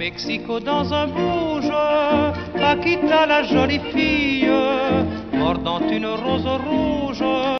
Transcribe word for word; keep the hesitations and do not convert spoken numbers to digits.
Mexico dans un bouge, Paquita la jolie fille, mordant une rose rouge.